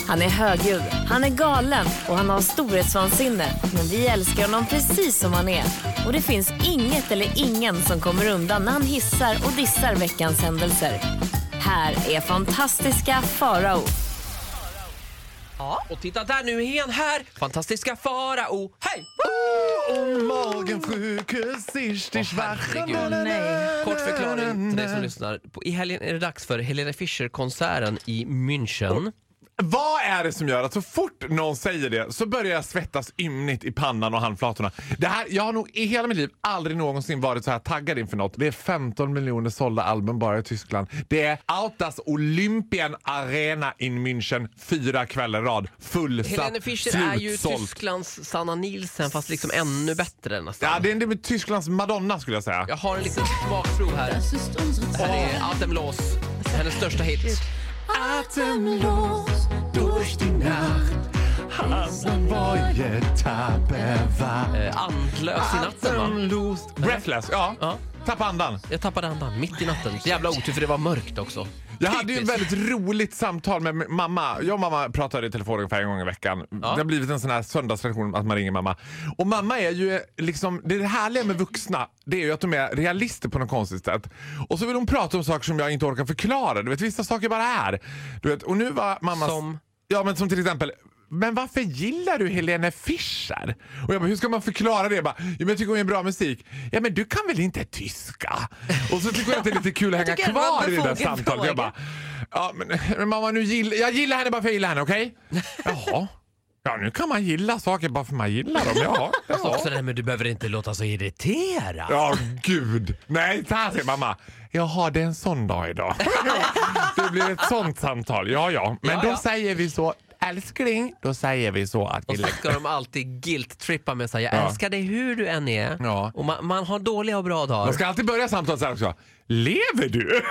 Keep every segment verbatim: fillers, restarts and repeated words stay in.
Han är högljudd, han är galen och han har storhetsvansinne. Men vi älskar honom precis som han är. Och det finns inget eller ingen som kommer undan när han hissar och dissar veckans händelser. Här är fantastiska Farao. Ja, och titta där nu igen här. Fantastiska Farao. Hej! Oh, Morgensjukhus ist ich wachen. Nej. Kort förklaring till dig som lyssnar. I helgen är det dags för Helene Fischer-konserten i München. Vad är det som gör att så fort någon säger det så börjar jag svettas ymnigt i pannan och handflatorna? Det här, jag har nog i hela mitt liv aldrig någonsin varit så här taggad inför något. Det är femton miljoner sålda album bara i Tyskland. Det är Autas Olympian Arena in München, fyra kvällar rad, fullsatt, Helene Fischer är ju Tysklands Sanna Nielsen, fast liksom ännu bättre nästan. Ja, det är det med Tysklands Madonna skulle jag säga. Jag har en liten smakprov här. Det här är Atemlos, hennes största hit. Atemlos durch die Nacht, haben Boje Tabeva. Eh, andlös i natten, va? Atemlos. Breathless, ja. Ja. Tappa andan. Jag tappade andan mitt i natten. Jävla otur, för det var mörkt också. Jag hade ju ett väldigt roligt samtal med mamma. Jag och mamma pratade i telefon ungefär en gång i veckan. Ja. Det har blivit en sån här söndagstradition att man ringer mamma. Och mamma är ju liksom, det är det härliga med vuxna, det är ju att de är realister på något konstigt sätt. Och så vill hon prata om saker som jag inte orkar förklara. Du vet, vissa saker bara är. Du vet, och nu var mamma... Som? Ja, men som till exempel... Men varför gillar du Helene Fischer? Och jag bara, hur ska man förklara det? Jag bara, ja, men jag tycker hon är bra musik. Ja, men du kan väl inte tyska? Och så tycker jag att det är lite kul att hänga kvar i det där samtalet. Jag bara, ja men, men mamma, nu gillar, jag gillar henne bara för att jag gillar henne, okej? Okay? Jaha. Ja, nu kan man gilla saker bara för man gillar dem. Ja, ja. Också det, men du behöver inte låta så irriterad. Ja, gud. Nej, så här säger mamma. Jaha, det är en sån dag idag. Det blir ett sånt samtal. Ja, ja. Men ja, då ja. säger vi så... Älskling, då säger vi så att vi... Och så ska de alltid guilt-trippa med sig. Jag ja. älskar dig hur du än är. Ja. Och man, man har dåliga och bra dagar. Man ska alltid börja samtalet så här också. Lever du?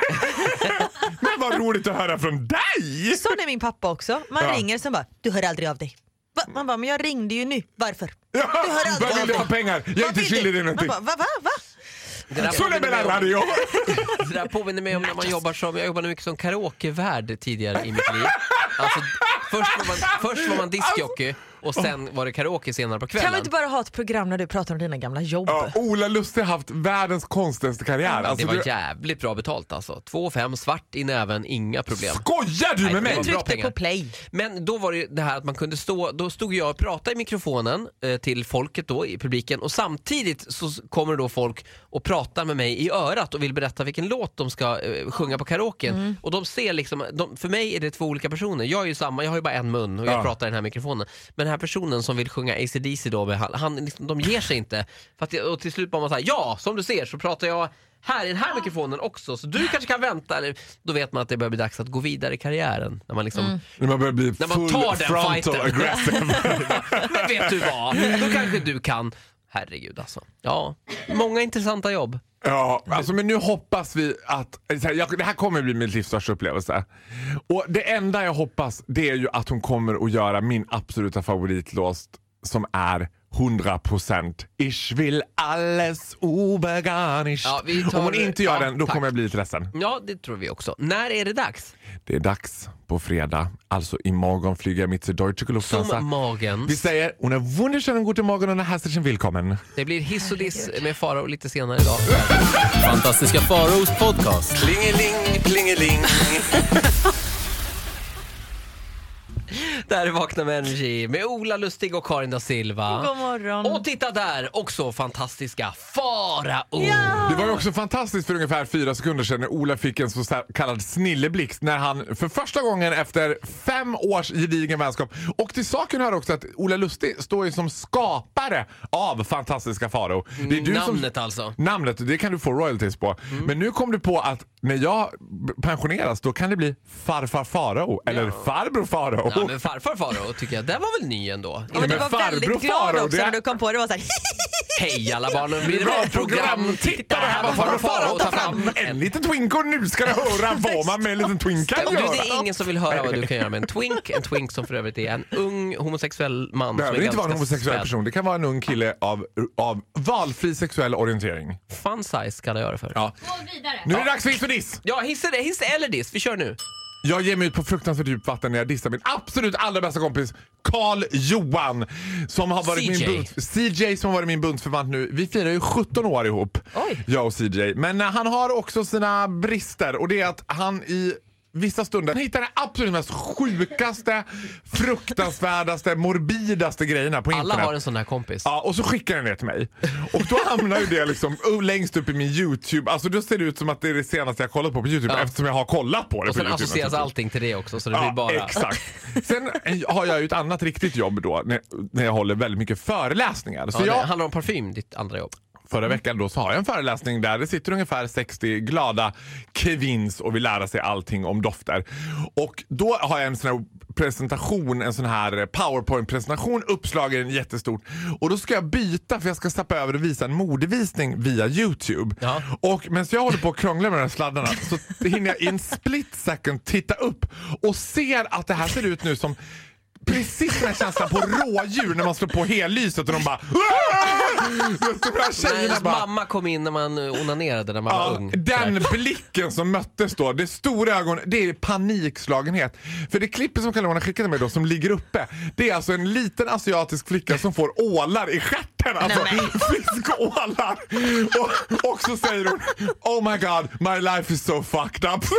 Men vad roligt att höra från dig! Så är min pappa också. Man ja. ringer som bara, du hör aldrig av dig. Va? Man bara, men jag ringde ju nu. Varför? Ja, du hör aldrig av dig. Vad pengar? Jag är inte skyldig dig någonting. Man bara, va, va, va? Det där, så det, med radio. Det där påminner mig om när man jobbar som, jag jobbade mycket som karaokevärd tidigare i mitt liv. Alltså, först var man, först var man diskjockey och sen var det karaoke senare på kvällen. Kan vi inte bara ha ett program när du pratar om dina gamla jobb? Ja, Ola Lustig har haft världens konstigaste karriär. Ja, alltså, det var du... jävligt bra betalt alltså. Två fem svart i näven, inga problem. Skojar du med mig? Du tryckte på play. Men då var det det här att man kunde stå, då stod jag och pratade i mikrofonen eh, till folket då i publiken, och samtidigt så kommer då folk och pratar med mig i örat och vill berätta vilken låt de ska eh, sjunga på karaoken. Mm. Och de ser liksom, de, för mig är det två olika personer. Jag är ju samma, jag har ju bara en mun och jag ja. pratar i den här mikrofonen. Men den här personen som vill sjunga A C D C då, med, han, liksom, de ger sig inte. För att, och till slut bara man säger, ja, som du ser så pratar jag här i den här mikrofonen också, så du kanske kan vänta, eller då vet man att det börjar bli dags att gå vidare i karriären när man liksom mm. när man börjar bli när man tar den fighten aggressive. Men vet du vad, då kanske du kan, herregud alltså. Ja, många intressanta jobb. Ja, alltså, men nu hoppas vi att det här kommer bli min livs största upplevelse. Och det enda jag hoppas, det är ju att hon kommer att göra min absoluta favoritlåt, som är hundra procent Ich will alles obegarnischt. Ja, om hon inte gör ja, den, då tack. kommer jag bli lite ledsen. Ja, det tror vi också. När är det dags? Det är dags på fredag. Alltså imorgon flyger jag mitt till Deutsche Lufthansa. Som morgen. Vi säger, hon är wunderschönen guten Morgen och herzlichen willkommen. Det blir hiss och diss med Farao lite senare idag. Fantastiska Faraos podcast. Klingeling, klingeling. Där är Vakna med Energy med Ola Lustig och Karin da Silva. God morgon. Och titta där, också fantastiska Farao. Ja. Det var ju också fantastiskt för ungefär fyra sekunder sedan när Ola fick en så kallad snilleblixt när han för första gången efter fem års gedigen vänskap, och till saken hör också att Ola Lustig står ju som skapare av fantastiska Farao. Det är du namnet som, alltså. Namnet, det kan du få royalties på. Mm. Men nu kom du på att när jag pensioneras, då kan det bli farfar Farao eller ja. farbror Farao. Ja, men farfar Farao tycker jag, det var väl ny ändå. Ja, men du var väldigt glad Farao, också det... när du kom på det. Var så här... Hej alla barnen, blir det bra program? Titta, det här var farfar Farao tar fram en liten twink, och nu ska du höra vad man med en liten twink kan göra. Det är ingen som vill höra vad du kan göra med en twink. En twink som för övrigt är en ung homosexuell man. Det behöver inte vara en homosexuell späd. person. Det kan vara en ung kille av, av valfri sexuell orientering. Fun size kan jag göra för. Ja. Nu är det dags för hiss och diss. Ja, hiss, hiss eller diss, vi kör nu. Jag ger mig ut på fruktansvärt djupt vatten när jag dissar min absolut allra bästa kompis Carl Johan som har varit C J. min bunds, C J som har varit min bundsförvant nu. Vi firar ju sjutton år ihop. Oj. Jag och C J. Men han har också sina brister och det är att han i vissa stunder hittar den absolut mest sjukaste, fruktansvärdaste, morbidaste grejerna på internet. Alla har en sån här kompis. Ja, och så skickar den det till mig. Och då hamnar ju det liksom längst upp i min YouTube. Alltså då ser det ut som att det är det senaste jag kollat på på YouTube, Ja. eftersom jag har kollat på det Och på sen YouTube. associeras allting till det också, så det blir Ja, bara... exakt. Sen har jag ju ett annat riktigt jobb då när, när jag håller väldigt mycket föreläsningar. Så Ja, det jag, handlar om parfym, ditt andra jobb. förra veckan då så har jag en föreläsning där det sitter ungefär sextio glada kevins och vill lära sig allting om dofter. Och då har jag en sån här presentation, en sån här PowerPoint-presentation uppslagen jättestort. Och då ska jag byta för jag ska stappa över och visa en modevisning via YouTube. Ja. Och medan jag håller på att krångla med de här sladdarna så hinner jag i en split second titta upp och ser att det här ser ut nu som precis den här känslan på rådjur när man slår på hellyset och de bara Nej, ens mamma kom in när man onanerade när man ja, var ung. den blicken som möttes då, det stora ögon, det är panikslagenhet. För det klippet som Kalle skickade till mig då som ligger uppe, det är alltså en liten asiatisk flicka som får ålar i stjärten, alltså fiskålar. Och, och så säger hon, oh my god, my life is so fucked up.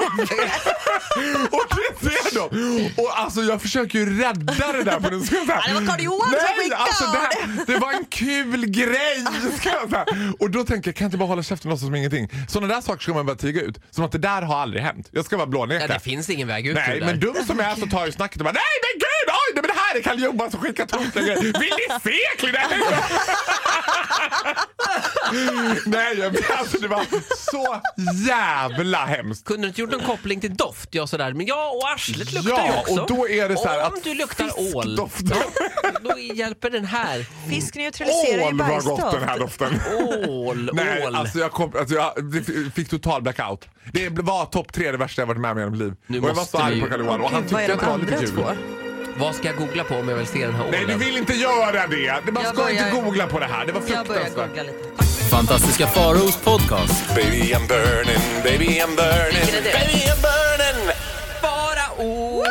Och det ser de. Och alltså jag försöker ju rädda det där på den skolan. Ja, det var Carl Johan som Nej, skickade. alltså det, här, det var en kul grej, ska jag säga. Och då tänker jag, kan jag inte bara hålla käften och låtsas som ingenting. Sådana där saker ska man bara tiga ut. Som att det där har aldrig hänt. Jag ska vara blåneka. Ja, det finns ingen väg ut. Nej, men dum som jag är så tar jag snacket och bara, nej men gud, oj, nej, men det här är Kalle Johan som skickar tokiga grejer. Vill ni se Klina? Nej, jag, alltså det var så jävla hemskt. Kunde du inte gjort någon koppling till doft? Ja, sådär. Men ja, och arslet luktar ju Ja, också. och då är det så här Om att du luktar ål, fiskdoft. då hjälper den här. Fisk neutraliserar ju Ål var gott bajsdoft. den här doften. Ål, Nej, ål. alltså jag, kom, alltså jag fick total blackout. Det var topp tre det värsta jag varit med om i mitt liv. Nu och jag var måste så arg vi- på Kalle Johan och han Gud, vad tyckte är att de det var lite andra kul. två? Vad ska jag googla på om jag vill se den här ålen? Nej, du vill inte göra det. Det- Man Jag ska inte börjar- googla på det här. Det var Jag börjar fruktansvärt. googla lite. Fantastiska Faraos podcast. Baby I'm burning, baby I'm burning, Vilken är det? baby I'm burning. Farao!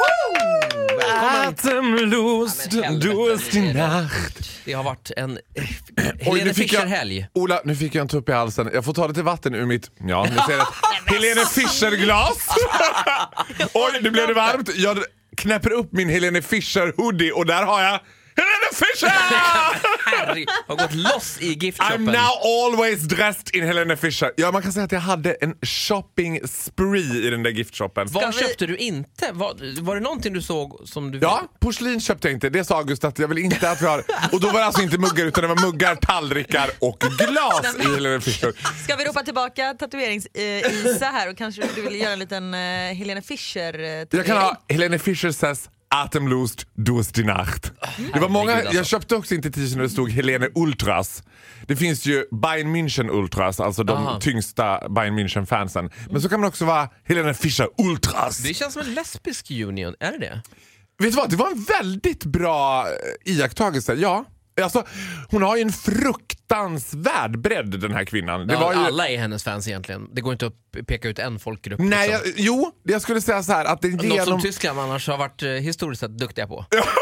Atemlust, Ja, men helvete. dust i nacht. Det har varit en eh, Oj, Helene nu fick jag, Fischer-helg. Ola, nu fick jag en tupp i halsen. Jag får ta lite vatten ur mitt, ja, nu ser jag det. Helene Fischer-glas. Oj, nu blev det varmt. Jag knäpper upp min Helene Fischer-hoodie och där har jag Helene Fischer! Harry har gått loss i I'm giftshoppen. now always dressed in Helene Fischer. Ja, man kan säga att jag hade en shopping spree i den där giftshoppen. Vad Ska vi- köpte du inte? Var, var det någonting du såg som du... Ja, porslin köpte jag inte. Det sa August att jag vill inte att vi har. Och då var det alltså inte muggar utan det var muggar, tallrikar och glas i Helene Fischer. Ska vi ropa tillbaka tatuerings-Isa här och kanske du vill göra en liten uh, Helene Fischer-tatuering? Jag kan ha Helene Fischer says Atemlust, Durst die Nacht. Det var många, Herregud, alltså. jag köpte också inte t-shirt när det stod Helene Ultras. Det finns ju Bayern München Ultras, alltså de Aha. tyngsta Bayern München-fansen. Men så kan man också vara Helene Fischer Ultras. Det känns som en lesbisk union, är det det? Vet du vad, det var en väldigt bra eh, iakttagelse, ja. Alltså, hon har ju en fruktansvärd bredd den här kvinnan. Det Ja, var ju... alla är hennes fans egentligen. Det går inte att peka ut en folkgrupp. Nej, liksom. jag, jo, jag skulle säga så här att det Något som genom... Tyskland annars har varit eh, historiskt sett duktiga på.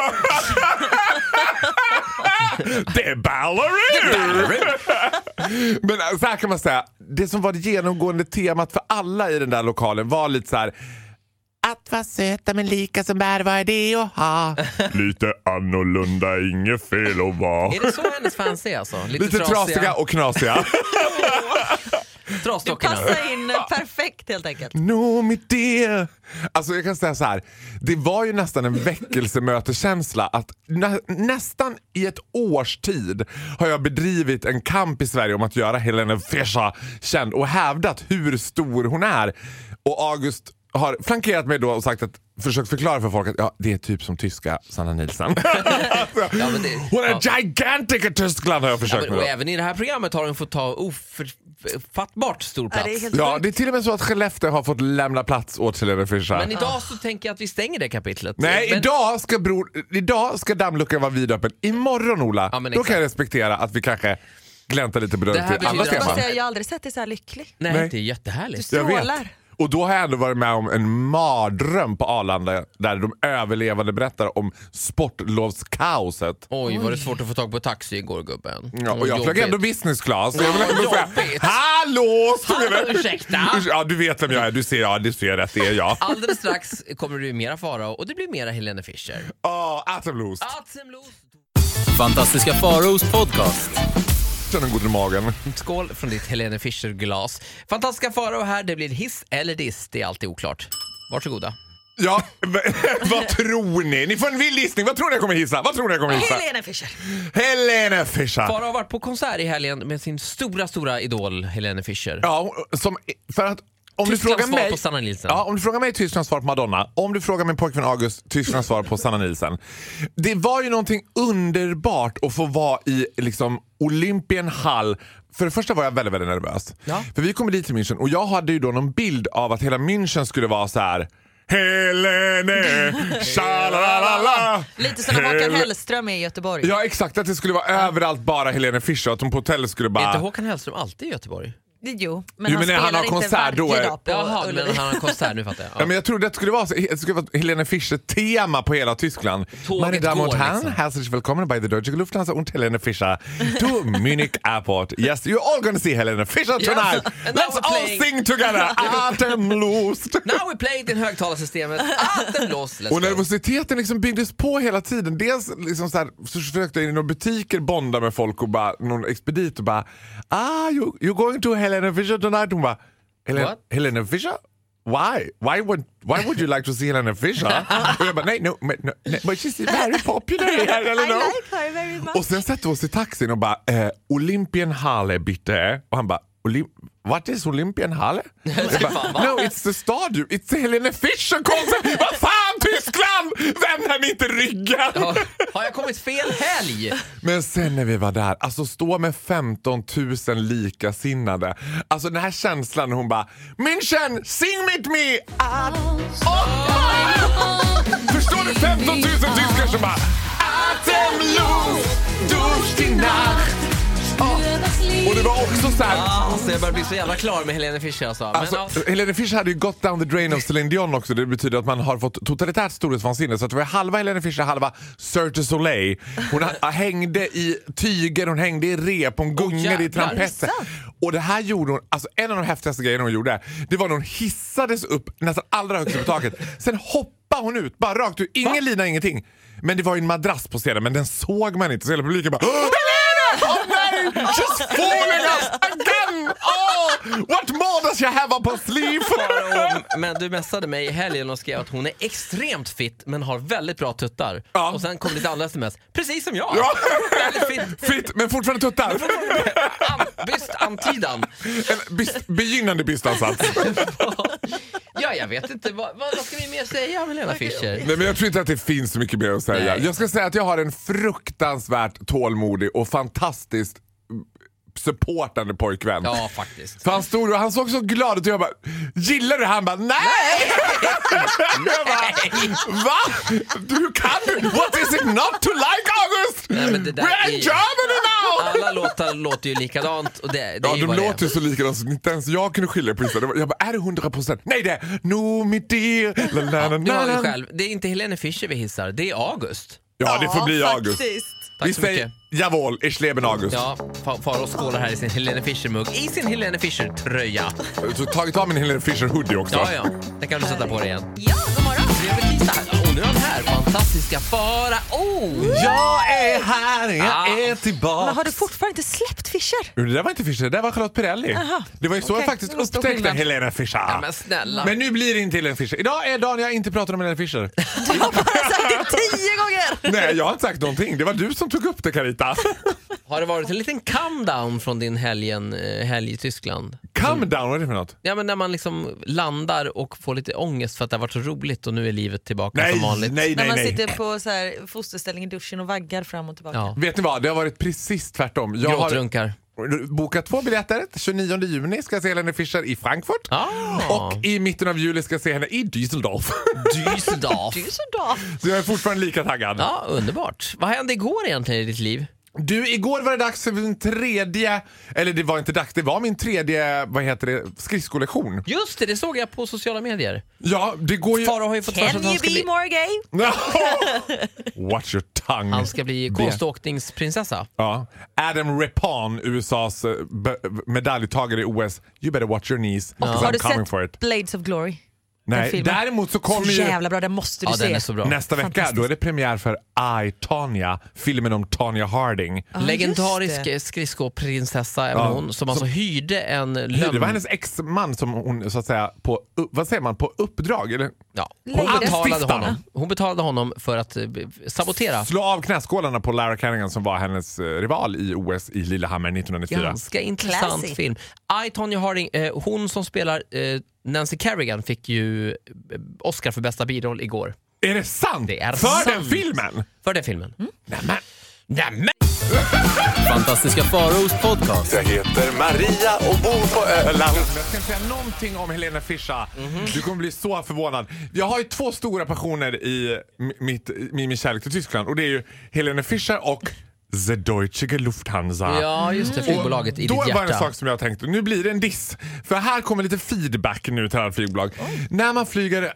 Det är ballerina! Men så här kan man säga, det som var det genomgående temat för alla i den där lokalen var lite så här: att vara söta men lika som bär, vad är det att ha? Lite annorlunda, inget fel att vara. Är det så hennes fans är alltså? Lite, Lite trasiga och knasiga. Det Trasstockarna. passar in perfekt helt enkelt. Nå mitt det. Alltså jag kan säga så här, det var ju nästan en väckelsemöteskänsla att nä, nästan i ett års tid har jag bedrivit en kamp i Sverige om att göra Helene Fischer känd och hävdat hur stor hon är. Och August har flankerat mig då och sagt att, försökt förklara för folk att ja, det är typ som tyska Sanna Nilsson. Ja, men det, Hon är ja. gigantic i Tyskland har jag Ja, försökt men, med och då. även i det här programmet har hon fått ta ofattbart stor Ja, plats. det är helt Ja, sjukt. det är till och med så att Skellefteå har fått lämna plats åt Helene Fischer. Men idag så tänker jag att vi stänger det kapitlet. Nej, men, idag ska, bror, idag ska dammluckan vara vidöppen. Imorgon, Ola, Ja, men då exakt. kan jag respektera att vi kanske gläntar lite på Det dörren här till andra betyder att- teman. Fast jag har ju aldrig sett dig så här lycklig. Nej, Nej. det är jättehärligt. Jag vet. Strålar. Och då har jag ändå varit med om en mardröm på Arlanda där de överlevande berättar om sportlovskaoset. Oj, var det svårt att få tag på taxi igår, gubben. Ja, och jag flög ändå business class. Så jag vill ändå säga, jobbigt. hallå! Hallå, ursäkta. Ja, du vet vem jag är. Du ser, ja, du ser rätt, det är jag. Alldeles strax kommer det mera Farao och det blir mera Helene Fischer. Ja, oh, atemlost. Atemlos. Fantastiska Faraos podcast. Känner god i magen. Skål från ditt Helene Fischer-glas. Fantastiska Farao här, det blir hiss eller diss, det är alltid oklart. Varsågoda. Ja, vad tror ni? Ni får en vild gissning. Vad tror ni jag kommer hissa? Vad tror ni jag kommer hissa? Helene Fischer. Helene Fischer. Farao har varit på konsert i helgen med sin stora, stora idol Helene Fischer. Ja, som, för att om du Tysklands frågar svar mig, på Sanna Nielsen. Ja, om du frågar mig Tysklands svar på Madonna, om du frågar min pojkvän August Tysklands svar på Sanna Nielsen. Det var ju någonting underbart att få vara i liksom Olympienhall. För det första var jag väldigt, väldigt nervös. Ja. För vi kom dit till München och jag hade ju då någon bild av att hela München skulle vara så här: Helene, shalalala. Lite som när Håkan Hellström är i Göteborg. Ja, exakt, att det skulle vara överallt bara Helene Fischer, att de på hotellet skulle bara... Är inte Håkan Hellström alltid i Göteborg? Jo, men Jo, han men när spelar han har inte konsert, då varje är- dag på Jaha, men Ullevi. han har konsert nu, fattar jag. Ja, men jag trodde att det skulle vara, så, det skulle vara Helene Fischer-tema på hela Tyskland. Tåget Meine Damen und går, Herren, liksom. herzlich willkommen bei der Deutsche Lufthansa und Helene Fischer to Munich Airport. Yes, you're all gonna see Helene Fischer tonight. and now Let's we're all playing. sing together. Atemlost. Now we play it in högtalarsystemet. Atemlos, let's Och go. nervositeten liksom byggdes på hela tiden. Dels liksom så, här, så försökte jag i några butiker bonda med folk och bara, någon expedit och bara, ah, you, you're going to Helene Fischer tonight? Hon bara, Helene, What? Helene Fischer? Why? Why would why would you like to see Helene Fischer? Och jag bara, nej, no, no, no, but she's very popular here, eller I no? like her very much. Och sen sätter vi oss i taxin och bara, eh, Olympienhalle bitte. Och han bara, Olymp what is Olympienhalle? Jag bara, no, it's the stadium. It's the Helene Fischer-konsert. Vad fan, Tyskland! Vänder ni inte ryggen? Ja, har jag kommit fel helg? Men sen när vi var där, alltså stå med femton tusen likasinnade. Alltså den här känslan när hon bara, München, sing with me! Ah, oh, förstår du femton tusen tyskar som bara, Atemlos, durch die Nacht. Oh. Och det var också så här. Alltså, jag börjar bli så jävla klar med Helene Fischer. Alltså. Men, Alltså, ja. Helene Fischer hade ju gått down the drain of Celine Dion också. Det betyder att man har fått totalitärt storhetsvansinne. Så att det var halva Helene Fischer, halva Cirque du Soleil. Hon ha, hängde i tyger, hon hängde i rep, hon gungade i jävlar. trampetter. Och det här gjorde hon, alltså en av de häftigaste grejerna hon gjorde, det var när hon hissades upp nästan allra högst på taket. Sen hoppade hon ut, bara rakt ut, ingen lina, ingenting. Men det var ju en madrass på scenen, men den såg man inte. Så hela publiken bara, oh nej, she's fooling us again! Oh, what more does she have up her sleeve? Farao, men du messade mig i helgen och skrev att hon är extremt fit men har väldigt bra tuttar. Ja. Och sen kom lite andra sms. Precis som jag. Ja. Väldigt fit. Fitt, men fortfarande tuttar. An, byst antydan. En byst, begynnande bystansats. Ja, jag vet inte. Vad, vad vad ska vi mer säga om Helena Fischer? Nej, men jag tror inte att det finns så mycket mer att säga. Nej. Jag ska säga att jag har en fruktansvärt tålmodig och fantastiskt supportande pojkvän. Ja, faktiskt. För han stod och han såg så glad ut och jag bara, gillar du? Han bara, nej! Jag bara, va? Du kan, what is it not to like, August? Nej, men det där We're är- in Germany now! Alla låtar låter ju likadant. Och det, det Ja, är ju de vad det är. låter ju så likadant så inte ens jag kunde skilja på det. Jag bara, är det hundra procent? Nej, det är no, mitt dear. La, la, la, Nu har la, vi la. själv. Det är inte Helene Fischer vi hissar, det är August. Ja, det får bli August. Faktiskt. Tack Vi så säger, mycket. jawohl, ich leben August. Ja, Fa- Farao skålar här i sin Helene Fischer-mugg. I sin Helene Fischer-tröja. Så tagit av min Helene Fischer hoodie också. Ja, ja. Den kan du sätta på dig igen. Ja, god morgon. Trevlig tisdag. Och nu är han här. Fantastiska Farao. Jag är här, jag Ah. är tillbaka. Men har du fortfarande inte släppt Fischer? Det där var inte Fischer, det där var Charlotte Perrelli. Aha. Det var ju så Okej, jag faktiskt det var stor upptäckte skillnad. Helene Fischer. Ja, men snälla. Men nu blir det inte Helene Fischer. Idag är dagen jag inte pratar om Helene Fischer. Du har bara sagt det tio gånger. Nej, jag har inte sagt någonting. Det var du som tog upp det, Carita. Har det varit en liten come-down från din helgen, eh, helg i Tyskland? Come down, vad är det för något? Ja, men när man liksom landar och får lite ångest för att det har varit så roligt och nu är livet tillbaka Nej, som vanligt. nej, När nej, man nej. sitter på så här fosterställning i duschen och vaggar fram och tillbaka. Ja. Vet ni vad, det har varit precis tvärtom. Jag har Gråtrunkar. bokat två biljetter. tjugonionde juni ska jag se Helene Fischer i Frankfurt. Ah. Och i mitten av juli ska jag se henne i Düsseldorf. Düsseldorf. Du är så bra. Så jag är fortfarande lika taggad. Ja, underbart. Vad hände igår egentligen i ditt liv? Du, igår var det dags för min tredje, eller det var inte dags, det var min tredje, vad heter det, skridskollektion. Just det, det såg jag på sociala medier. Ja, det går ju... Farao har ju fått för sig Can att han you ska be bli... more gay? Watch your tongue. Han ska bli konståkningsprinsessa. Ja. Adam Rippon, U S A's be- medaljtagare i O S. You better watch your knees. Och Because har I'm du coming sett for it. Blades of Glory? Nej, filmen? däremot så kommer Så ju jävla bra, den måste du Ja, se. den är så bra. nästa vecka, då är det premiär för I, Tonya, filmen om Tonya Harding. Ja, Legendarisk just skridskoprinsessa även Ja. hon, som alltså hyrde en Det lögn... var hennes ex-man som hon så att säga på, vad säger man, på uppdrag eller? Ja. Lady Hon, betalade Stifta. honom. hon betalade honom för att eh, sabotera. Slå av knäskålarna på Lara Kerrigan som var hennes eh, rival i O S i Lillehammer nittonhundranittiofyra. Ganska intressant Classy. film. I, Tonya Harding, eh, hon som spelar eh, Nancy Kerrigan fick ju eh, Oscar för bästa biroll igår. Är det sant? Det är för sant. den filmen? För den filmen. Mm. Nämen. Nämen! Fantastiska Faraos podcast. Jag heter Maria och bor på Öland. Jag ska säga någonting om Helene Fischer. Mm-hmm. Du kommer bli så förvånad. Jag har ju två stora passioner i mitt, i min kärlek till Tyskland. Och det är ju Helene Fischer och The Deutsche Lufthansa. Ja, just det. Flygbolaget i Då ditt var det en hjärta. sak som jag tänkte, nu blir det en diss. För här kommer lite feedback nu till alla flygbolag. Oj. När man flyger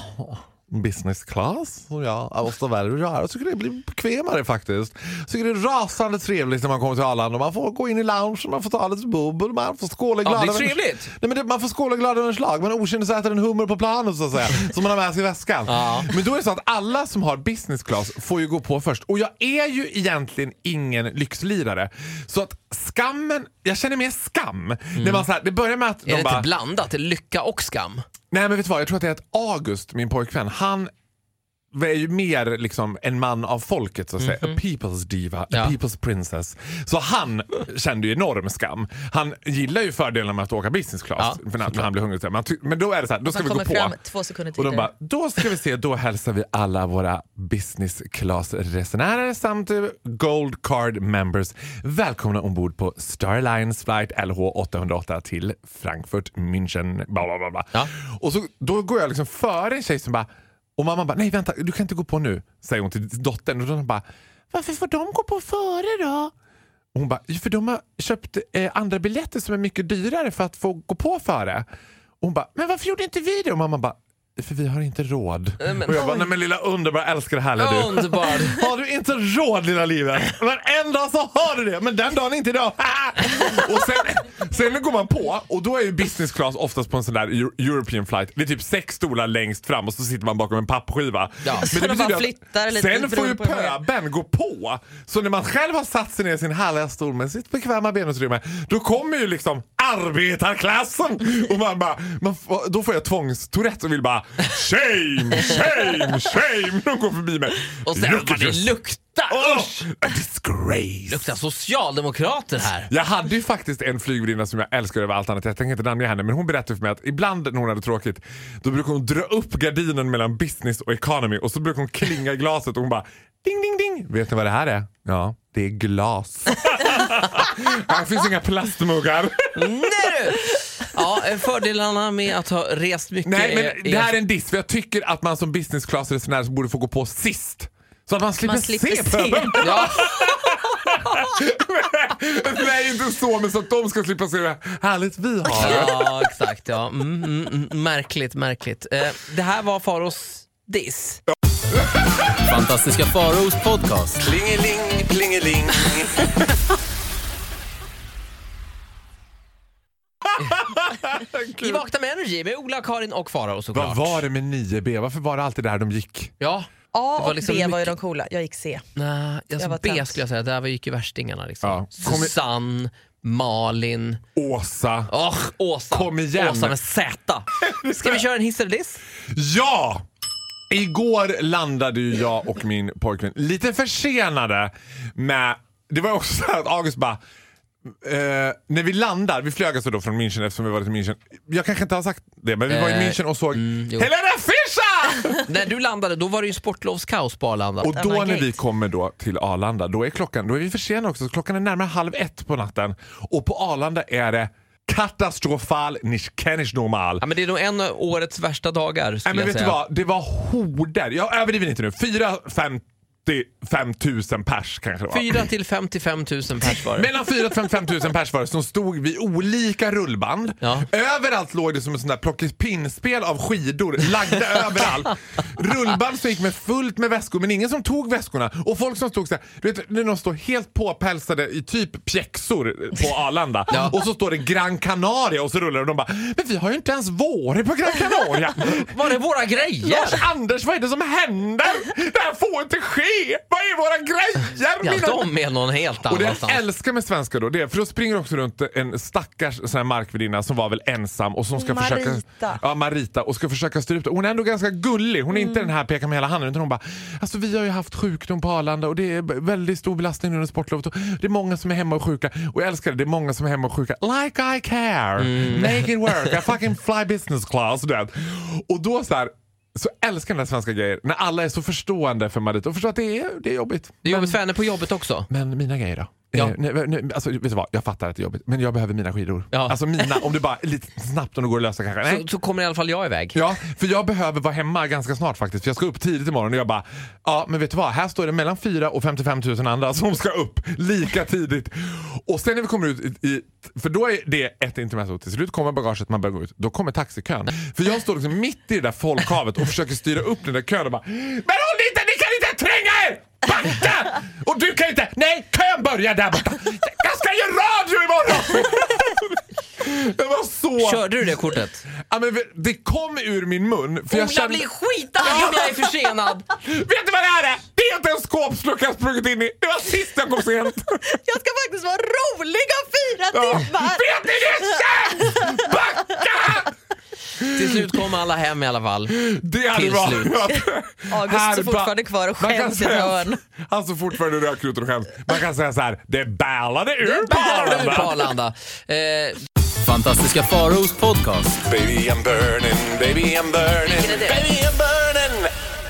business class, som jag måste väl göra, jag tycker det blir bekvämare faktiskt. Jag tycker det är rasande trevligt när man kommer till Arlanda. Man får gå in i loungen, man får ta lite bubbel, man får skåla glada. Ja, det är trevligt. Nej, men det, man får skåla glada över en slag. Man okänner sig äter en hummer på planet så att säga, som man har med sig i väskan. Ja. Men då är det så att alla som har business class får ju gå på först. Och jag är ju egentligen ingen lyxlirare. Så att skammen, jag känner mer skam. Mm. När man så här, det börjar med att Är de det bara, inte blandat? Lycka och skam? nej men vet du vad, jag tror att det är att August, min pojkvän, han är ju mer liksom en man av folket så att säga. Mm-hmm. A people's diva, a Ja. people's princess. Så han kände ju enorm skam. Han gillar ju fördelarna med att åka business class, Ja, för när, när han blir hungrig. Men, ty- men då är det så här, då ska Man vi gå kommer på. fram två sekunder Och de tidigare. bara, då ska vi se, då hälsar vi alla våra business class-resenärer samt eh, Gold Card members välkomna ombord på Starlines flight L H åttahundraåtta till Frankfurt, München, bla bla bla, bla. Ja. Och så, då går jag liksom före en tjej som bara, och mamma bara, nej vänta, du kan inte gå på nu, säger hon till dottern. Och de bara, varför får de gå på före då? Och hon bara, för de har köpt eh, andra biljetter som är mycket dyrare för att få gå på före. Och hon bara, men varför gjorde inte vi det? Och mamma bara, för vi har inte råd. Men, och jag bara, nej men lilla underbara, älskar det här du. Underbart. Har du inte råd lilla livet? Men en dag så har du det, men den dagen inte idag. Och sen, sen går man på, och då är ju business class oftast på en sån där European flight. Det är typ sex stolar längst fram och så sitter man bakom en pappskiva. Ja. Men Så det de bara betyder flyttar att lite sen får ju beroende på hur många. pöben gå på. Så när man själv har satt sig ner i sin härliga stol med sitt bekväma benutrymme, då kommer ju liksom arbetarklassen. Och man bara, man får, då får jag tvångstourette och vill bara shame, shame, shame. De går förbi mig. Och sen Look vad at det this. luktar. Oh, Usch. a disgrace. Luktar socialdemokrater här. Jag hade ju faktiskt en flygvärdinna som jag älskar över allt annat. Jag tänker inte namnge henne, men hon berättade för mig att ibland när hon hade tråkigt, då brukar hon dra upp gardinen mellan business och economy och så brukar hon klinga i glaset och hon bara ding, ding, ding. Vet ni vad det här är? Ja, det är glas. Här finns inga plastmuggar. Nej du! Ja, fördelarna med att ha rest mycket. Nej, men är- det här är en diss, för jag tycker att man som business class resenär borde få gå på sist. Så att man slipper, Man slipper se se. pöbeln. Ja. Nej, inte så, men så att de ska slippa se hur härligt vi har. Ja, exakt. Ja. Mm, mm, mm, märkligt, märkligt. Eh, det här var Faraos diss. Fantastiska Faraos podcast. Plingeling, plingeling. I Vakna med Energy med Ola, Karin och Farao såklart. Vad var det med nio B? Varför var det alltid där de gick? Ja. A Det var och liksom B var ju mycket- de coola. Jag gick C. Nej, alltså var B tönt. skulle jag säga. Där var gick ju värstingarna liksom. Ja. Kom i- Susanne, Malin, Åsa. oh, Åsa. Kom igen. Åsa med Z. Ska vi köra en hiss eller diss? Ja! Igår landade ju jag och min pojkvän lite försenade med... Det var också så här att August bara... Eh, när vi landar, vi flög alltså då från München eftersom vi var i München. Jag kanske inte har sagt det, men vi var i Eh, München och såg mm, jo. Helene Fischer! När du landade, då var det ju sportlovskaos på Arlanda. Och då Emma när vi Gate. kommer då till Arlanda, då är klockan, då är vi försenade också. Så klockan är närmare halv ett på natten. Och på Arlanda är det katastrofal, nicht kenn ich normal. Ja, men det är nog en av årets värsta dagar Nej, skulle men jag vet säga. du vad? Det var horder. Jag överdriver inte nu. Fyra, fem femtiofem tusen pers kanske det var. fyra till femtiofem tusen pers var det. Mellan fyra till femtiofem tusen pers var det som stod vid olika rullband. Ja. Överallt låg det som en sån där plockepinspel av skidor lagda överallt. Rullband som gick med fullt med väskor, men ingen som tog väskorna. Och folk som stod så här, du vet, när de står helt påpälsade i typ pjäxor på Arlanda. Ja. Och så står det Gran Canaria och så rullar de och de bara, men vi har ju inte ens varit på Gran Canaria. Var är våra grejer? Lars Anders, vad är det som händer? Det här får inte ske. Vad är våra grejer? Ja, Mina... de är någon helt Och det annanstans. jag älskar med svenska då, det är, för då springer också runt en stackars sån här markvärdinna som var väl ensam och som ska Marita. försöka ja, Marita och ska försöka styra upp det. Hon är ändå ganska gullig. Hon är inte den här pekar med hela handen, utan hon bara, alltså vi har ju haft sjukdom på Arlanda och det är väldigt stor belastning under sportlovet och det är många som är hemma och sjuka. Och jag älskar det, det är många som är hemma och sjuka. Like I care. Mm. Make it work. I fucking fly business class. Det. Och då så här, så älskar den här svenska grejer när alla är så förstående för Marita och förstår att det är, det är jobbigt. Det är jobbigt för henne på jobbet också. Men mina grejer då? Ja. Eh, nej, nej, alltså, vet du vad? Jag fattar att det är jobbigt, men jag behöver mina skidor. Ja. Alltså mina, om det bara är lite snabbt om det går att lösa kanske. Nej. Så, så kommer i alla fall jag iväg. Ja, för jag behöver vara hemma ganska snart faktiskt. För jag ska upp tidigt imorgon och jag bara, ja men vet du vad? Här står det mellan fyra och femtiofem tusen andra som ska upp lika tidigt. Och sen när vi kommer ut i, i för då är det ett intermezzo. Till slut kommer bagaget, man börjar gå ut. Då kommer taxikön. För jag står liksom mitt i det där folkhavet och försöker styra upp den där kön och bara, men håll inte, ni kan inte tränga er! Backa! Och du kan inte, nej, kön börjar där borta. Jag ska göra radio imorgon! Det var så... Körde du det kortet? Ja, men det kom ur min mun. För jag Ola kände... blir skitarg om jag är försenad. Vet du vad det här är? Det är inte en skåpslucka jag sprungit in i. Det var sist jag kom sent. Jag ska faktiskt vara rolig om fyra Ja. timmar. Vet ni det sen? Backa! Till slut kommer alla hem i alla fall. Det hade Till varit... slut. August Här står fortfarande ba- kvar och Man kan skäms i ett säga- hörn. Han står fortfarande röker ut och skäms. Man kan säga så här, det ballade ur Det på ballade ur på Arlanda. Arlanda. Eh, Fantastiska Faraos podcast. Baby I'm burning, baby I'm burning, Vilken är det? baby I'm burning.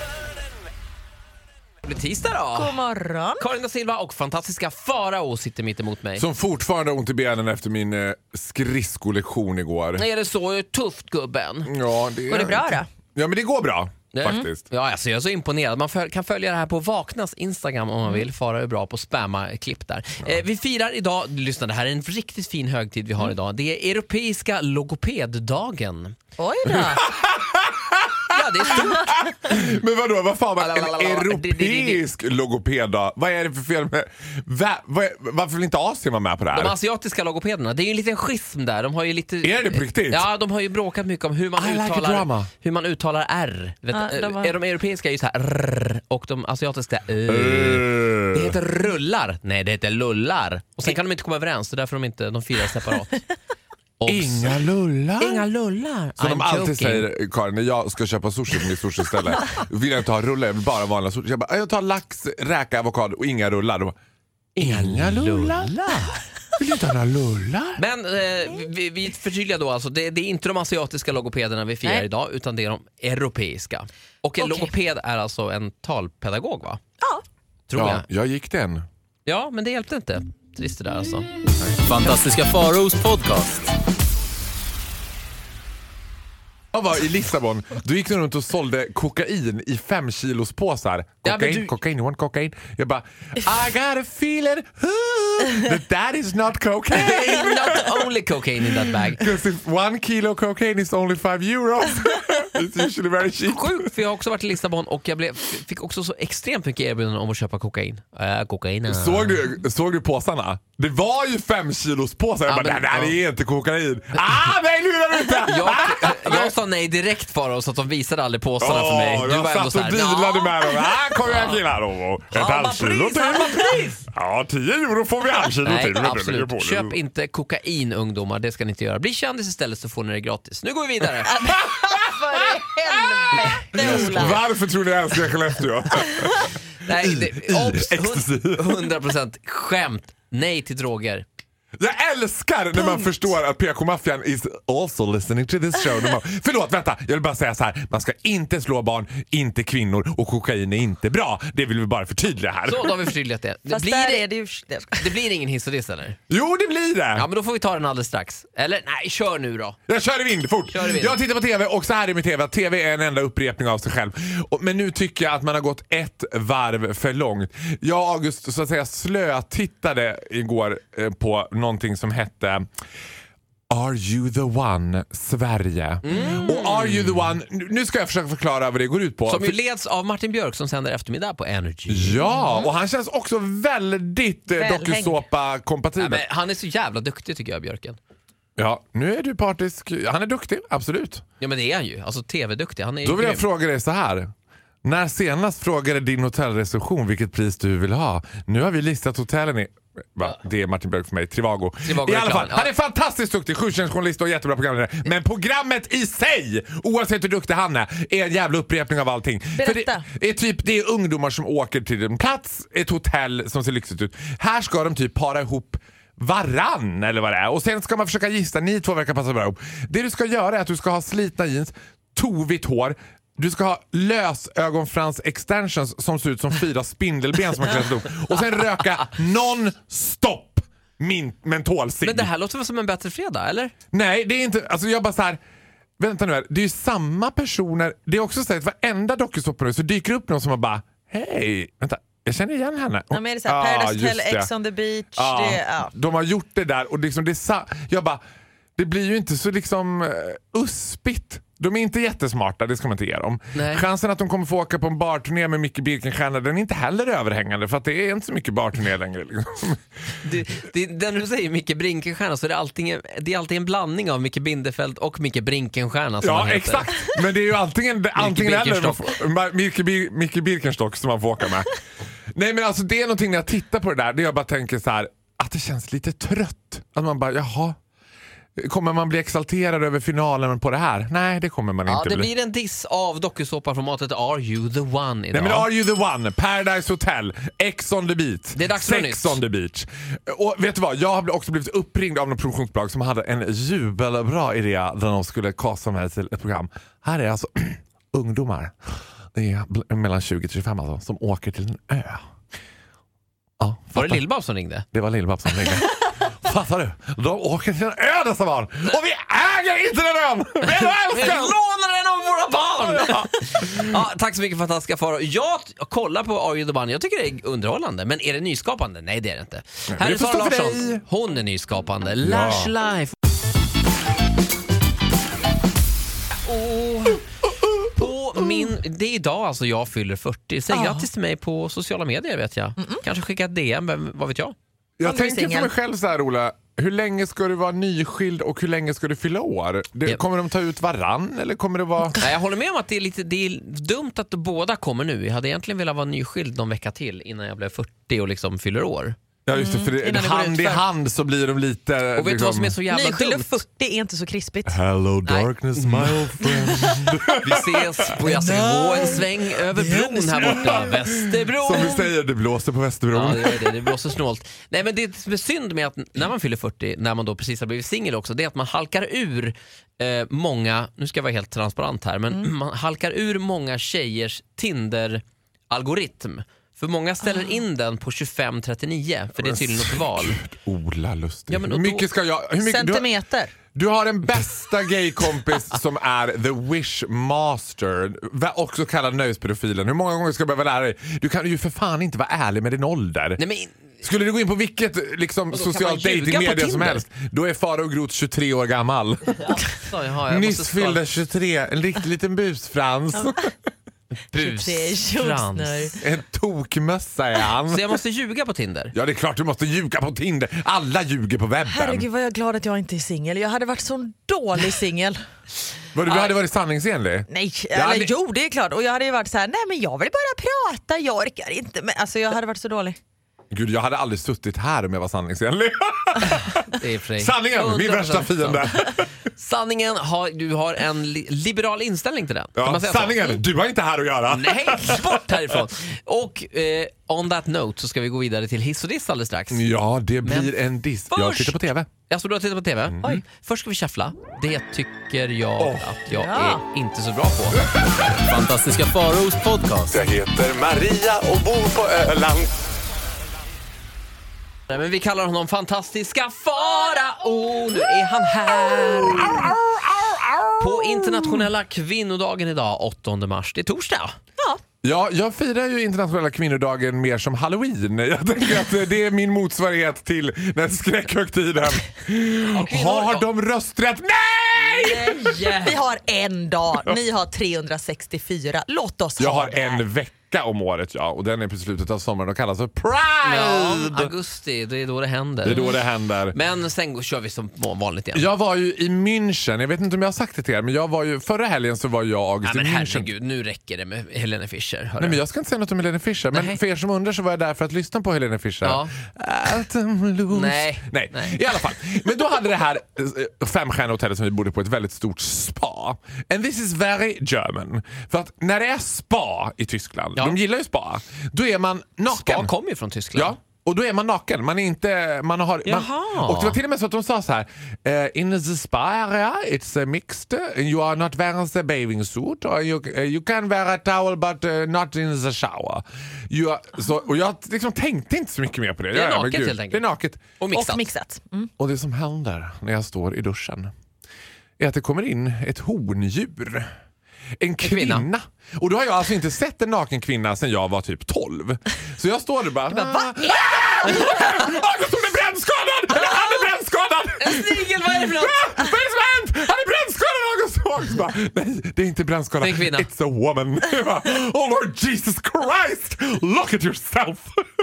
det blir tisdag då. God morgon. Karin da Silva och fantastiska Farao sitter mitt emot mig. Som fortfarande har ont i benen efter min eh, skridskolektion igår. Är det så tufft gubben? Ja, det Går det bra då? Ja, men det går bra. Mm. Faktiskt. Ja, alltså jag är så imponerad. Man föl- kan följa det här på Vaknas Instagram om man vill. Farao är bra på att spamma klipp där. Eh, vi firar idag, lyssna, det här är en riktigt fin högtid vi har idag. Det är Europeiska logopeddagen. Oj då. Ja, det är stort. Men vadå, vad fan, en Lalalala. europeisk logoped då? Vad är det för fel med... Va, va, varför vill inte Asien vara med på det här? De asiatiska logopederna, det är ju en liten schism där. De har ju lite... Är det på riktigt? Ja, de har ju bråkat mycket om hur man I like a uttalar drama. hur man uttalar R. Vet, Ja, de har- är de europeiska är ju så här rrr, och de asiatiska ö. Uh. Det heter rullar. Nej, det heter lullar. Och sen kan de inte komma överens, så därför de inte de firar separat. Obs. Inga lullar? Inga lullar. Så de I'm alltid joking. säger, Karin, när jag ska köpa sushi på mitt sushi-ställe vill jag inte ha rullar, jag vill bara vanliga sushi. Jag bara, jag tar lax, räka, avokado och inga rullar. De bara, inga lullar? Vill du inte ha några lullar? Men eh, vi, vi förtydligar då alltså, det, det är inte de asiatiska logopederna vi firar Nej. idag, utan det är de europeiska. Och en Okej. logoped är alltså en talpedagog, va? Ja. Tror jag. Ja, jag gick den. Ja, men det hjälpte inte. Trist det där alltså. Fantastiska Faraos podcast. Jag var i Lissabon, då gick de runt och sålde kokain i fem kilos påsar. Ja, men Kokain, du- kokain, you want kokain? Jag bara, I got a feeling uh, that that is not cocaine. Not only cocaine in that bag. Because if one kilo cocaine is only five euros, it's usually very cheap. Sjukt, för jag har också varit i Lissabon och jag blev, fick också så extremt mycket erbjudanden om att köpa kokain. Äh, kokain. äh. Såg du, såg du påsarna? Det var ju fem kilos påsar. Jag Ja, bara, men- det här ja. är inte kokain. Ah, nej, lurar du inte! Jag, jag sa nej direkt för oss, så att de visade aldrig påsarna för mig. Åh, Du jag var ändå satt så och här, dealade "Ja." med dem. Ah, kom igen killar. Oh, ett Halva halvt kilo pris, till. halva pris! Ja, tio euro får vi halv kilo Nej, till. Det ligger absolut. på. Köp inte kokain, ungdomar. Det ska ni inte göra. Bli kändis istället, så får ni det gratis. Nu går vi vidare. För i helvete, Ola. Varför tror ni jag älskar Skellefteå? Nej, det, obs, ecstasy. hundra procent skämt. Nej till droger. Jag älskar när man förstår att P K-maffian is also listening to this show. Man, förlåt, vänta. Jag vill bara säga så här. Man ska inte slå barn, inte kvinnor, och kokain är inte bra. Det vill vi bara förtydliga här. Så då har vi förtydligat det. Det Fast blir, där är det ju... det blir ingen hiss och diss, eller? Jo, det blir det. Ja, men då får vi ta den alldeles strax. Eller nej, kör nu då. Jag kör i vind, fort. Kör i vind. Jag tittar på tv och så här är med tv. Tv är en enda upprepning av sig själv. Och, men nu tycker jag att man har gått ett varv för långt. Jag och August så att säga slötittade igår eh, på någonting som hette Are You The One Sverige. Mm. Och Are You The One, nu ska jag försöka förklara vad det går ut på. Som ju för... leds av Martin Björk som sänder eftermiddag på Energy. Ja, och han känns också väldigt eh, dokusåpa-kompatibel. Ja, han är så jävla duktig tycker jag, Björken. Ja, nu är du partisk. Han är duktig, absolut. Ja, men det är han ju. Alltså tv-duktig. Han är Då vill grym. jag fråga dig så här. När senast frågade din hotellreception vilket pris du vill ha? Nu har vi listat hotellen i... Va? Det är Martin Björk för mig, Trivago. Trivago I alla fall, ja. han är fantastiskt duktig, sjuktjänstjournalist och jättebra programledare. Men programmet i sig, oavsett hur duktig han är, är en jävla upprepning av allting. Berätta. För det är typ, det är ungdomar som åker till en plats, ett hotell som ser lyxigt ut. Här ska de typ para ihop varann eller vad det är. Och sen ska man försöka gissa, ni två verkar passa bra ihop. Det du ska göra är att du ska ha slitna jeans, tovigt hår. Du ska ha lösögonfrans extensions som ser ut som fyra spindelben som man klättrat upp. Och sen röka non-stop min mentolcigg. Men det här låter väl som en bättre fredag, eller? Nej, det är inte... Alltså jag bara så här... Vänta nu här. Det är ju samma personer. Det är också så att varenda dokusåpa nu så dyker upp någon som har bara... Hej, vänta. Jag känner igen henne. Ja, men är det så här, Paradise Hotel, Ex on the Beach. Ja, det, ja. De har gjort det där och liksom det är sa- jag bara, det blir ju inte så liksom uh, uspigt. De är inte jättesmarta, det ska man inte ge dem. Nej. Chansen att de kommer få åka på en barturné med Micke Birkenstjärna, den är inte heller överhängande för att det är inte så mycket barturné längre. Liksom. Det, det, när du säger Micke Brinkenstjärna så är det alltid, det är alltid en blandning av Micke Bindefeld och Micke Brinkenstjärna som Ja, han heter. exakt. Men det är ju antingen, antingen eller man får, Micke, Bir, Micke Birkenstock som man får åka med. Nej, men alltså det är någonting när jag tittar på det där, det jag bara tänker så här, att det känns lite trött. Att man bara, jaha. Kommer man bli exalterad över finalen på det här? Nej, det kommer man ja, inte det bli. blir en diss av dokusåpaformatet Are You The One idag. Nej, men Are You The One, Paradise Hotel, Ex on the Beach, Det är dags för Sex nytt. on the Beach. Och vet du vad, jag har också blivit uppringd av något produktionsbolag som hade en jubelbra idé där de skulle kasta mig till ett program. Här är alltså ungdomar, det är bl- mellan tjugo till tjugofem alltså, som åker till en ö. Ja, Var det fattar. Lill-Babs som ringde? Det var Lill-Babs som ringde. Fattar du? De åker till en ö dessa barn. Och vi äger inte den ön! Vi Vi älskar den! lånar den av våra barn! Ja. Ja, tack så mycket fantastiska Faro. Jag kollar på Are You The One. Jag tycker det är underhållande. Men är det nyskapande? Nej, det är det inte. Här är det får Sara stå för Larsson. dig. Hon är nyskapande. Lash Life. Och på min, det är idag alltså jag fyller fyrtio. Säg grattis till mig på sociala medier vet jag. Mm-mm. Kanske skicka ett D M, vem, vad vet jag? Jag Om du är tänker för singel. mig själv så här, Ola. Hur länge ska du vara nyskild och hur länge ska du fylla år? Det, Ja. Kommer de ta ut varann eller kommer det vara... Nej, jag håller med om att det är, lite, det är dumt att båda kommer nu. Jag hade egentligen velat vara nyskild någon vecka till innan jag blev fyrtio och liksom fyller år. Ja just det, för det, innan det går hand ut i för. hand så blir de lite... Och vet du liksom, vad som är så jävla Nyskild dumt? och fyrtio är inte så krispigt. Hello darkness my old friend. Vi ses på, jag ska gå en sväng över bron här borta, Västerbron. Som vi säger, det blåser på Västerbron. Ja, det gör det. Det blåser snålt. Nej, men det som är synd med att när man fyller fyrtio, när man då precis har blivit singel också, det är att man halkar ur eh, många, nu ska jag vara helt transparent här, men mm. man halkar ur många tjejers Tinder-algoritm. För många ställer in den på tjugofem trettionio, för det är tydligen något val. Ola lustig. Ja, men hur och då- mycket ska jag... Hur mycket, du, har, Centimeter. du har en bästa gaykompis som är the wish master, va- också kallad nöjespedofilen. Hur många gånger ska jag behöva lära dig? Du kan ju för fan inte vara ärlig med din ålder. Nej, men Skulle du gå in på vilket liksom, då kan socialt man ljuga på datingmedia som Tinder. helst, då är Faro Groth tjugotre år gammal. så, jaha, jag Nyss måste fyllde tjugotre, en riktig liten busfrans. busfrans. En tokmössa är han. Så jag måste ljuga på Tinder. Ja, det är klart du måste ljuga på Tinder. Alla ljuger på webben. Herregud vad jag är glad att jag inte är singel. Jag hade varit så dålig singel. Vad, du hade varit sanningsenlig? Nej, Ja, eller det- jo det är klart. Och jag hade ju varit så här: nej men jag vill bara prata, jag orkar inte. Men alltså jag hade varit så dålig. Gud, jag hade aldrig suttit här om jag var sanningsenlig. Det är för dig. Sanningen, min värsta fiende. Sanningen, har, du har en li- liberal inställning till den. Kan Ja, man säga sanningen, så? du har inte här att göra. Nej, bort härifrån. Och eh, on that note så ska vi gå vidare till hiss och diss alldeles strax. Ja, det blir Men en diss. Jag först- tittar på tv. Alltså, du har tittat på tv? Mm. Oj. Först ska vi shuffla. Det tycker jag Oh. att jag Ja. är inte så bra på. Fantastiska Faraos podcast. Jag heter Maria och bor på Öland. Nej, men vi kallar honom fantastiska Farao. Nu är han här. På internationella kvinnodagen idag, åttonde mars. Det är torsdag. Ja. Ja, jag firar ju internationella kvinnodagen mer som Halloween. Jag tänker att det är min motsvarighet till den skräckhögtiden. Har de rösträtt? Nej! Nej! Vi har en dag, ni har trehundrasextiofyra. Låt oss Jag ha har det här. en vecka om året, ja. Och den är på slutet av sommaren och kallas för Ja, Pride. augusti, det är då det händer. Det är då det händer. Men sen kör vi som vanligt igen. Jag var ju i München, jag vet inte om jag har sagt det till er, men jag var ju, förra helgen så var jag och August Nej, men i München. herregud, nu räcker det med Helene Fischer. Hörru. Nej, men jag ska inte säga något om Helene Fischer. Men Nej. för er som undrar så var jag där för att lyssna på Helene Fischer. Ja. Atom loose. Nej. Nej. Nej. I alla fall. Men då hade det här eh, femstjärniga hotellet som vi bodde på ett väldigt stort spa. And this is very German. För att när det är spa i Tyskland, Ja. de gillar ju spa, då är man naken. Spa kommer ju från Tyskland. Ja. Och då är man naken. Man är inte... Man har, man, Jaha. och det var till och med så att de sa så här: eh, in the spa area it's a mixed. You are not wearing the bathing suit. Or you, uh, you can wear a towel but uh, not in the shower. You are, så, och jag liksom tänkte inte så mycket mer på det. Det är Ja, ja, men naket gud, helt enkelt. Det är naket. Och mixat. Och mixat. Mm. Och det som händer när jag står i duschen är att det kommer in ett hondjur. En kvinna. kvinna. Och då har jag alltså inte sett en naken kvinna sedan jag var typ tolv. Så jag står där bara... bara, va? August, hon är brännskadad! Han är brännskadad! En snigel, vad är det för något? Ah, vad är det som har hänt? Han är brännskadad, August! August bara, nej, det är inte brännskadad. Det är en kvinna. It's a woman. Jag bara, oh Lord Jesus Christ! Look at yourself!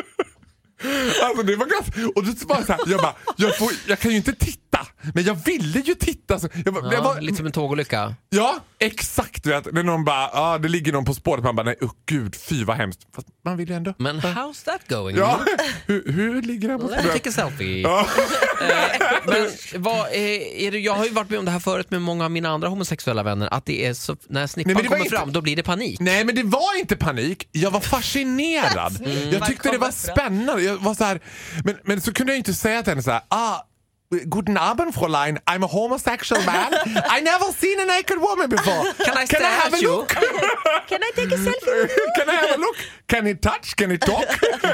Alltså det var gott. Och det var så här, jag bara, jag, får, jag kan ju inte titta. Men jag ville ju titta. Så jag bara, Ja, jag var, lite som en tågolycka. ja, exakt. Vet, när någon bara, ah, det ligger någon på spåret. Man bara, nej, oh, gud, fy vad hemskt. Fast man vill ju ändå. Men how's that going? Ja, hur, hur ligger han på Let's spåret? take a selfie. Ja. Men vad, är, är det, jag har ju varit med om det här förut med många av mina andra homosexuella vänner. Att det är så, när snippan Nej, men det var kommer inte- fram, då blir det panik. Nej, men det var inte panik. Jag var fascinerad. Jag Var tyckte det var kommer fram? spännande. Jag var så här, men, men så kunde jag inte säga till henne så här, ah, guten Abend, Fräulein. I'm a homosexual man. I never seen a naked woman before. Can I Can I have stare a at you? look? Can I take a selfie? Can I have a look? Can it touch? Can it talk?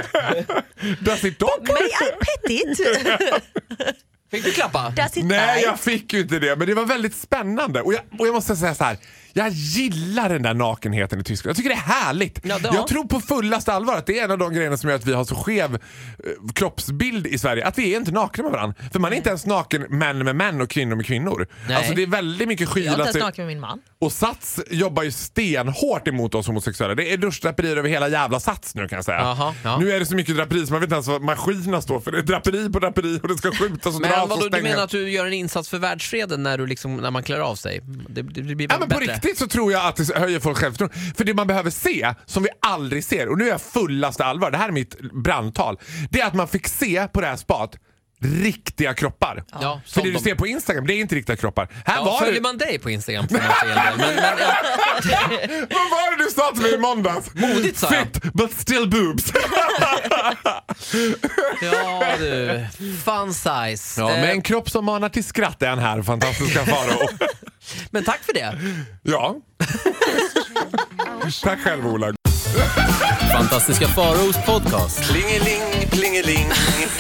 Does it talk? May I pet it? Fick du klappa? Does it Nej, bite? jag fick ju inte det. Men det var väldigt spännande. Och jag, och jag måste säga så här. Jag gillar den där nakenheten i Tyskland. Jag tycker det är härligt. Ja, då. Jag tror på fullaste allvar att det är en av de grejerna som gör att vi har så skev eh, kroppsbild i Sverige. Att vi är inte nakna med varandra. För man är inte ens naken män med män och kvinnor med kvinnor. Nej. Alltså det är väldigt mycket Jag är inte skyla ens sig. naken med min man. Och Sats jobbar ju stenhårt emot oss homosexuella. Det är duschdraperier över hela jävla Sats nu kan jag säga. Jaha, ja. Nu är det så mycket draperi så man vet inte ens vad maskinerna står för. Det är draperi på draperi och det ska skjutas och dras Men och vadå, du stängas. menar att du gör en insats för världsfreden när, du liksom, när man klär av sig? Det, det, det blir Ja, men på bättre. riktigt så tror jag att det höjer folk självförtroende. För det man behöver se, som vi aldrig ser, och nu är jag fullaste allvar, det här är mitt brandtal, det är att man fick se på det här spat riktiga kroppar. Ja, För som det du de- ser på Instagram, det är inte riktiga kroppar. Här Ja, var följer det... man dig på Instagram får man se en del. Men, men, ja, Vad var det du sa till mig i måndags? Modigt, sa jag. Fit but still boobs. ja du, fun size. Ja, Eh, med en kropp som manar till skratt är han här, fantastiska Farao. men tack för det. Ja. Tack själv, Ola. Fantastiska Faraos podcast. Plingeling, plingeling.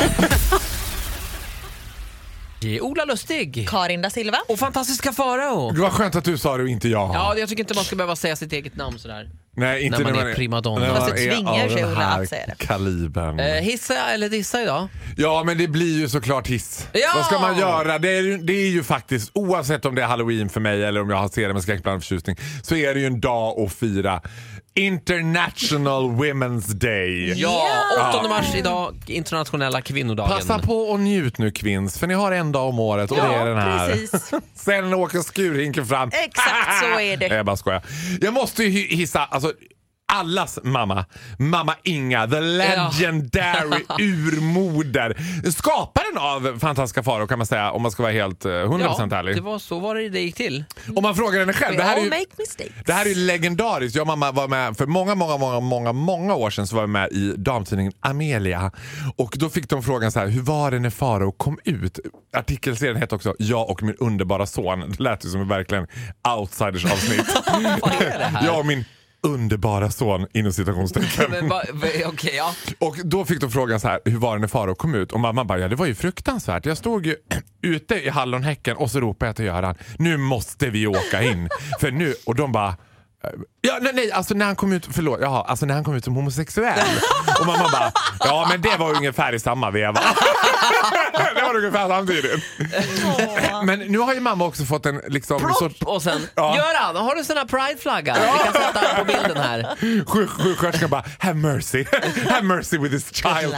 Det är Ola Lustig. Karin da Silva. Och fantastiska Farao. Det var skönt att du sa det och inte jag. Ja, jag tycker inte man ska behöva säga sitt eget namn sådär. Nej, inte när man är primadonna. när man Fast det är tvingar av sig, den Ola, här att säga det. kalibern. Eh, hissa eller dissa idag? Ja, men det blir ju såklart hiss. Ja! Vad ska man göra? Det är, ju, det är ju faktiskt, oavsett om det är Halloween för mig eller om jag ser det med skräckblandad förtjusning, så är det ju en dag att fira International Women's Day. Ja, åttonde mars idag, internationella kvinnodagen. Passa på och njut nu, kvinns, för ni har en dag om året och Ja, det är den här. precis. Sen åker skurhinken fram. Exakt så är det. Jag bara skojar. Jag måste ju hissa, alltså allas mamma, mamma Inga, the legendary ja. urmoder, skaparen av Fantastiska Farao kan man säga, om man ska vara helt hundra procent ja, ärlig. Det var så var det det gick till. Om man frågar henne själv, det här, är ju, make mistakes. det här är ju legendariskt. Jag och mamma var med för många, många, många, många, många år sedan, så var vi med i damtidningen Amelia. Och då fick de frågan så här, hur var det när Farao kom ut? Artikelserien heter också Jag och min underbara son. Det lät ju som verkligen outsiders avsnitt. Vad är det här? Jag och min underbara son inom citationstecken. Men va, okay, ja. Och då fick de frågan så här, hur var det när Farao kom ut? Och mamma bara, ja det var ju fruktansvärt. Jag stod ju ute i Hallonhäcken och så ropade jag till Göran, nu måste vi åka in. För nu, och de bara, ja nej, nej alltså när han kom ut, förlåt, jaha, alltså när han kom ut som homosexuell. Och mamma bara, ja men det var ungefär i samma veva. Det var ungefär samtidigt. Åh. Men nu har ju mamma också fått en liksom Plopp, och sen, ja. Göran, har du sån här prideflagga? Ja. Vi kan sätta på bilden här. Sjuksköterskan bara, have mercy. Have mercy with this child.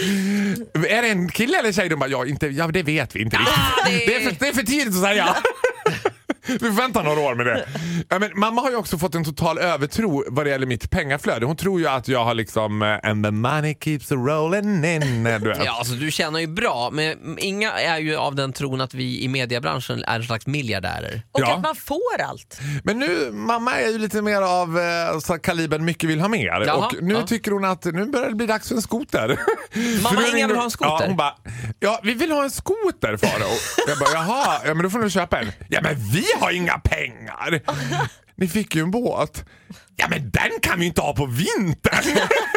Är det en kille eller tjej? De bara, ja, inte, ja det vet vi inte riktigt. Ah, det... Det, är för, det är för tidigt att säga. Vi får vänta några år med det. Ja, men mamma har ju också fått en total övertro vad det gäller mitt pengaflöde. Hon tror ju att jag har liksom and the money keeps rolling in. Du ja, alltså du tjänar ju bra, men Inga är ju av den tron att vi i mediebranschen är en slags miljardärer. Och ja. att man får allt. Men nu, mamma är ju lite mer av eh, kalibern mycket vill ha mer. Jaha, och nu ja. tycker hon att nu börjar det bli dags för en skoter. Mamma Inga vill ha en skoter? Ja, hon bara, ja vi vill ha en skoter, Farao. Jag bara, jaha, ja men då får du köpa en. Ja men vi har inga pengar. Ni fick ju en båt. Ja men den kan vi inte ha på vintern.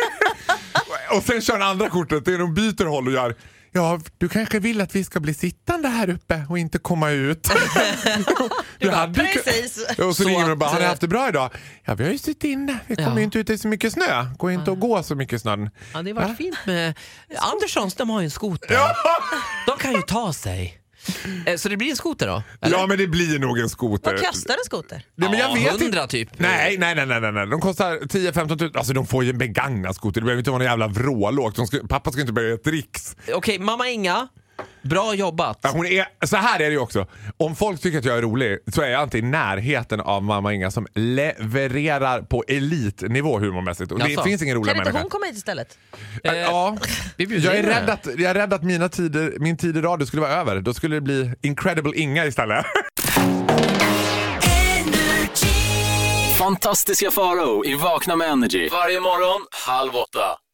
Och sen kör den andra kortet, det är de byter håll och gör. Ja, du kanske vill att vi ska bli sittande här uppe och inte komma ut. Du bara, hade precis. Ju... Och så, så ringer de bara, har ni haft det bra idag? Ja, vi har ju suttit inne. Vi kommer ja. inte ut i så mycket snö. Går inte ja. att gå så mycket snön. Ja, det var ja? fint med... Anderssons, de har ju en skoter. Ja. De kan ju ta sig. Så det blir en skoter då? Eller? Ja, men det blir nog en skoter. Vad kostar en skoter? Nej, men jag ja, vet hundra typ. Nej, nej, nej, nej, nej. De kostar tio femton tusen. Alltså de får ju en begagnad skoter. Det behöver inte vara någon jävla vrålåk. De ska, pappa ska inte börja ett tricks. Okej, okay, mamma Inga. Bra jobbat. Ja, hon är, så här är det ju också. Om folk tycker att jag är rolig så är jag inte i närheten av mamma Inga som levererar på elitnivå humormässigt. Och det Jaså. finns ingen rolig människa. Kan inte hon komma hit istället? Äh, ja, jag är, rädd att, jag är rädd att mina tider, min tid i radio skulle vara över. Då skulle det bli Incredible Inga istället. Fantastiska Farao i Vakna med Energy. Varje morgon, halv åtta.